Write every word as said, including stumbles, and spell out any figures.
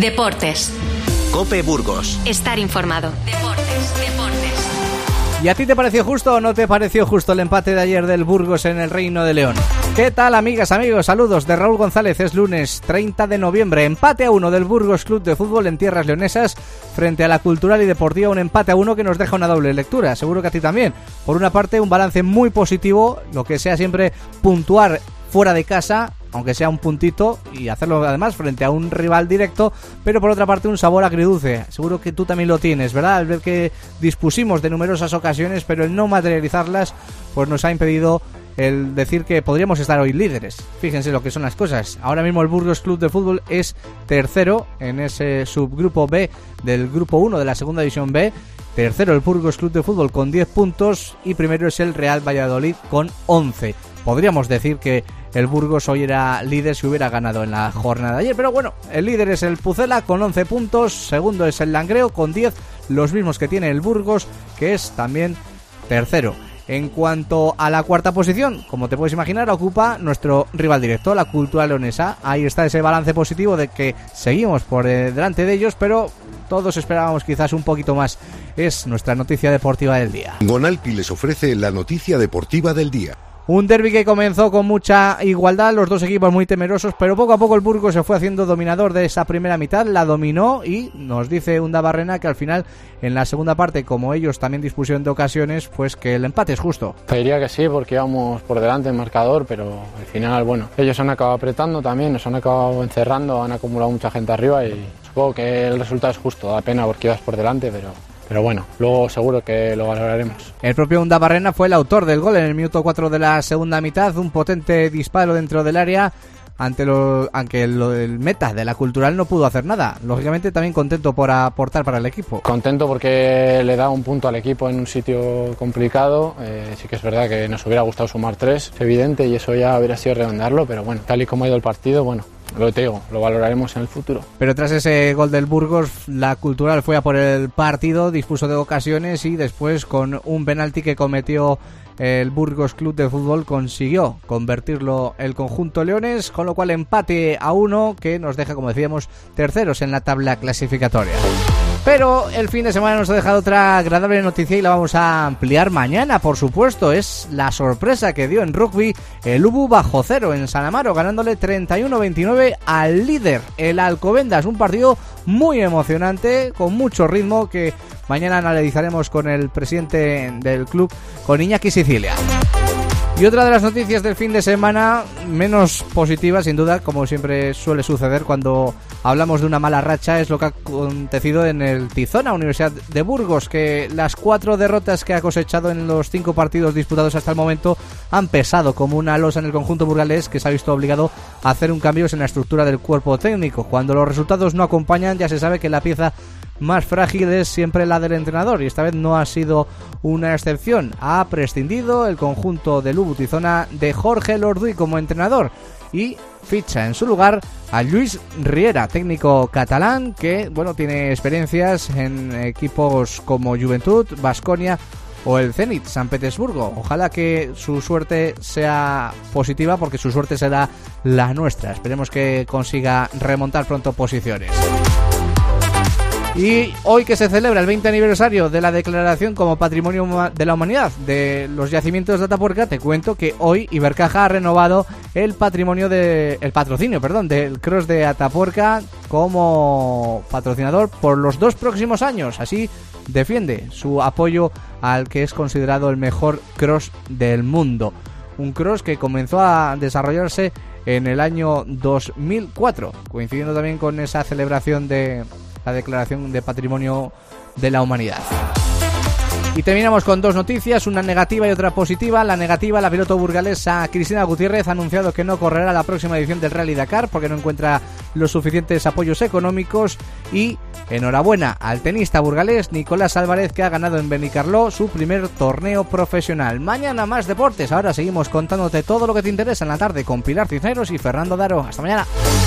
Deportes. COPE Burgos. Estar informado. Deportes, deportes. ¿Y a ti te pareció justo o no te pareció justo el empate de ayer del Burgos en el Reino de León? ¿Qué tal, amigas, amigos? Saludos de Raúl González. Es lunes treinta de noviembre. Empate a uno del Burgos Club de Fútbol en tierras leonesas frente a la Cultural y Deportiva. Un empate a uno que nos deja una doble lectura. Seguro que a ti también. Por una parte, un balance muy positivo, lo que sea siempre puntuar fuera de casa, aunque sea un puntito, y hacerlo además frente a un rival directo, pero por otra parte un sabor agridulce. Seguro que tú también lo tienes, ¿verdad? Al ver que dispusimos de numerosas ocasiones, pero el no materializarlas pues nos ha impedido el decir que podríamos estar hoy líderes. Fíjense lo que son las cosas. Ahora mismo el Burgos Club de Fútbol es tercero en ese subgrupo B del grupo uno de la segunda división B. Tercero el Burgos Club de Fútbol con diez puntos y primero es el Real Valladolid con once. Podríamos decir que el Burgos hoy era líder si hubiera ganado en la jornada de ayer, pero bueno, el líder es el Pucela con once puntos, segundo es el Langreo con diez, los mismos que tiene el Burgos, que es también tercero. En cuanto a la cuarta posición, como te puedes imaginar, ocupa nuestro rival directo, la Cultural Leonesa. Ahí está ese balance positivo de que seguimos por eh, delante de ellos, pero todos esperábamos quizás un poquito más. Es nuestra noticia deportiva del día. Gonalpi les ofrece la noticia deportiva del día. Un derbi que comenzó con mucha igualdad, los dos equipos muy temerosos, pero poco a poco el Burgos se fue haciendo dominador de esa primera mitad, la dominó y nos dice Unda Barrena que al final, en la segunda parte, como ellos también dispusieron de ocasiones, pues que el empate es justo. Te diría que sí, porque íbamos por delante en marcador, pero al final, bueno, ellos han acabado apretando también, nos han acabado encerrando, han acumulado mucha gente arriba y supongo que el resultado es justo, da pena porque ibas por delante, pero... Pero bueno, luego seguro que lo valoraremos. El propio Unda Barrena fue el autor del gol en el minuto cuatro de la segunda mitad. Un potente disparo dentro del área, ante lo, aunque lo, el meta de la Cultural no pudo hacer nada. Lógicamente también contento por aportar para el equipo. Contento porque le da un punto al equipo en un sitio complicado. Eh, sí que es verdad que nos hubiera gustado sumar tres, es evidente, y eso ya hubiera sido redondearlo. Pero bueno, tal y como ha ido el partido, bueno... Lo que te digo, lo valoraremos en el futuro. Pero tras ese gol del Burgos, la Cultural fue a por el partido, dispuso de ocasiones y después con un penalti que cometió el Burgos Club de Fútbol consiguió convertirlo el conjunto leones, con lo cual empate a uno que nos deja, como decíamos, terceros en la tabla clasificatoria. Pero el fin de semana nos ha dejado otra agradable noticia y la vamos a ampliar mañana, por supuesto. Es la sorpresa que dio en rugby el Ubu bajo cero en San Amaro, ganándole treinta y uno veintinueve al líder, el Alcobendas. Un partido muy emocionante, con mucho ritmo, que mañana analizaremos con el presidente del club, con Iñaki Sicilia. Y otra de las noticias del fin de semana, menos positiva sin duda, como siempre suele suceder cuando hablamos de una mala racha, es lo que ha acontecido en el Tizona, Universidad de Burgos, que las cuatro derrotas que ha cosechado en los cinco partidos disputados hasta el momento han pesado como una losa en el conjunto burgalés, que se ha visto obligado a hacer un cambio en la estructura del cuerpo técnico. Cuando los resultados no acompañan, ya se sabe que la pieza más frágil es siempre la del entrenador, y esta vez no ha sido una excepción. Ha prescindido el conjunto del Ubu Tizona de Jorge Lorduy como entrenador y ficha en su lugar a Lluís Riera, técnico catalán que bueno tiene experiencias en equipos como Juventud, Baskonia o el Zenit San Petersburgo. Ojalá que su suerte sea positiva, porque su suerte será la nuestra. Esperemos que consiga remontar pronto posiciones. Y hoy que se celebra el veinte aniversario de la declaración como Patrimonio de la Humanidad de los yacimientos de Atapuerca, te cuento que hoy Ibercaja ha renovado el patrimonio de el patrocinio, perdón, del Cross de Atapuerca como patrocinador por los dos próximos años. Así defiende su apoyo al que es considerado el mejor cross del mundo. Un cross que comenzó a desarrollarse en el año dos mil cuatro, coincidiendo también con esa celebración de la Declaración de Patrimonio de la Humanidad. Y terminamos con dos noticias, una negativa y otra positiva. La negativa, la piloto burgalesa Cristina Gutiérrez ha anunciado que no correrá la próxima edición del Rally Dakar porque no encuentra los suficientes apoyos económicos. Y enhorabuena al tenista burgalés Nicolás Álvarez, que ha ganado en Benicarló su primer torneo profesional. Mañana más deportes. Ahora seguimos contándote todo lo que te interesa en la tarde con Pilar Cisneros y Fernando Daro. Hasta mañana.